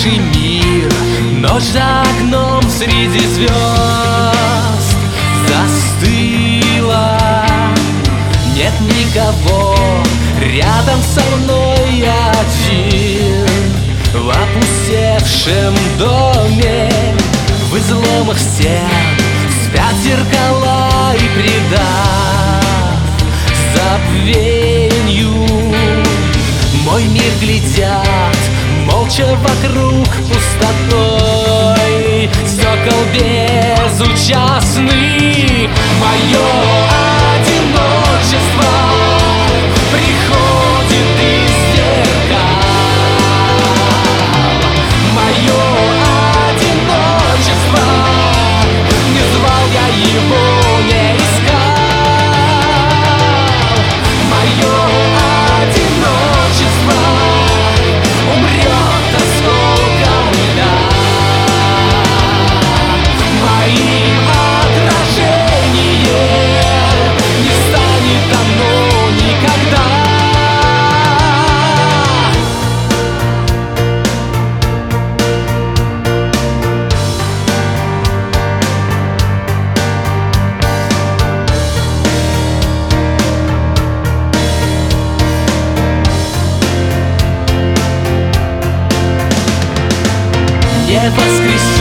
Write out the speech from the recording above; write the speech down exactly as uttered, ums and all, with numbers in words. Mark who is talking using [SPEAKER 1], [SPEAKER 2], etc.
[SPEAKER 1] наший мир. Ночь за окном среди звезд застыла. Нет никого рядом со мной один. В опустевшем доме, в изломах стен спят зеркала и, предав забвенью, мой мир глядят молча вокруг пустотой. Стекол безучастный, мое одиночество приходит из зеркал. Мое одиночество, не звал я его, не искал. Мое одиночество умрет осколком льда. Моим отражением не станет оно никогда. Не воскресенье